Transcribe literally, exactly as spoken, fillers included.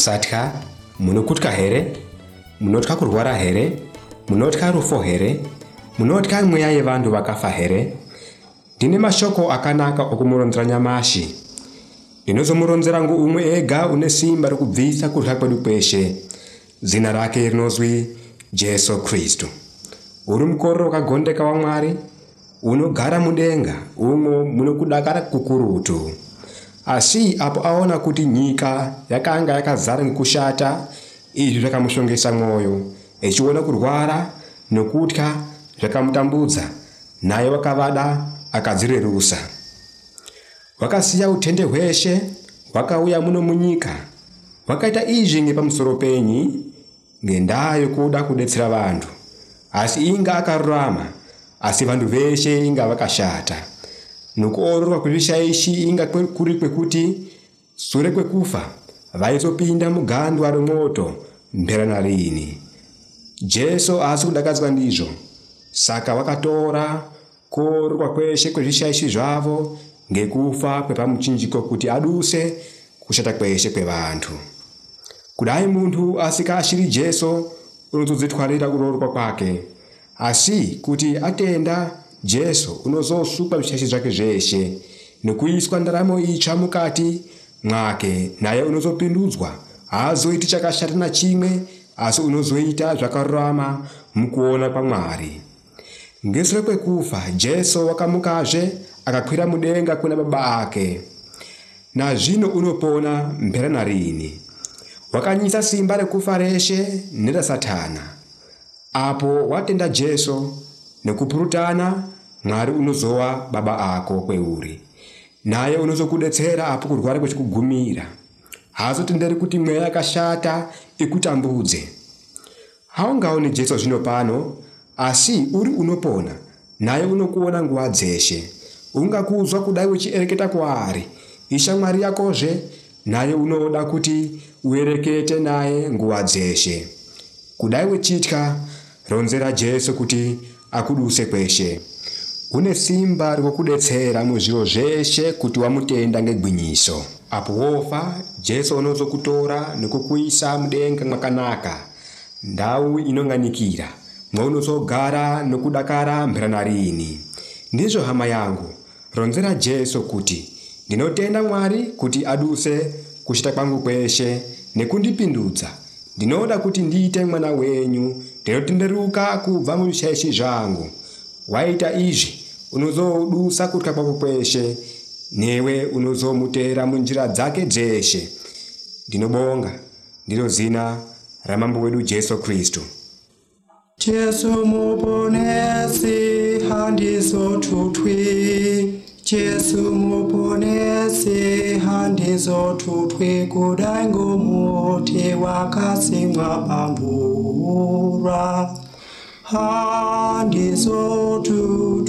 musatya, munokutya here, munotya kurwara here, munotya rufo here, munotya mweya yevanhu vakafa here. Ndine mashoko akanaka okumuronzera nyamashi. Ndinozomuronzera umwe ega une simba rokubvisa kutya kwedu kweshe. Zina rake rinozwi Jesu Kristu. Uri mukororo wakagondeka waMwari, unogara mudenga, umo munokudakara kukurutu. Asi apo aona kuti nyika yakanga yakazara nekushata, izvi zvakamushongesa mwoyo, echiona kurwara nokutya zvakamutambudza, naye wakavada akadzirerusa. Wakasiya utende hweshe, wakauya muno munyika. Wakaita izvi nepamusoro penyu ngendaa yokuda kudetsera vanhu. Asi inga akarurama, asi vanhu veshe inga vakashata. Nokuororwa kwezvishaishi inga kuri kwekuti sure kwekufa vaizopinda mugandwa remoto mphera narini. Jesu asi kudakadzwa ndizvo, saka wakatora kuororwa kweshe kwezvishaishi zvavo ngekufa kwepamuchinjiko kuti aduse kushata kweshe kwevanhu. Kudai munhu asikaashiri Jesu unozodzitwarira kuroorwa kwake, asi kuti atenda Jesu unozosukwa zvishaishi zvake zveshe nekuiswa ndaramo itsva mukati mwake, naye unozopindudzwa. Haazoiti chakashata na chimwe, asi unozoita zvakarurama mukuona kwaMwari. Ngesure kwekufa Jesu wakamukazve akakwira mudenga kuna Baba ake. Nazvino unopona mphera narini. Wakanyisa simba rekufa reshe neraSatana. Apo watenda Jesu nekupurutana, Mwari unozowa Baba ako kweuri, naye unozokudetsera apo kurwara kwechikugumira. Haazotenderi kuti mweya yakashata ikutambudze. Haungaoni Jesu zvino pano, asi uri unopona, naye unokuona nguva dzeshe. Ungakuzwa kudai uchiereketa kwaari, ishamwari yakozve, naye unoda kuti uerekete naye nguva dzeshe. Kudai uchitya, ronzera Jesu kuti akuduse kweshe. Une simba rokudetsera muzviro zveshe kuti wamutenda ngegwinyiso. Apo wofa, Jesu unozokutora nekukuisa mudenga mwakanaka, ndau inonganikira, mwaunozogara nokudakara mphera narini. Ndizvo hama yangu, ronzera Jesu kuti ndinotenda Mwari kuti aduse kushata kwangu kweshe nekundipindudza. Ndinoda kuti ndiite mwana wenyu, ndinotenderuka kubva muzvishaishi zvangu. Waita izvi, unozodusa kutya kwako kweshe, newe unozomutera munjira dzake dzeshe. Ndinobonga, ndiro zina ramambo wedu Jesu Kristu. Jesu muponesi handizotutwi, Jesu muponesi handizotutwi, kudai ngomuti wakasimwa pamvura handizotutwi.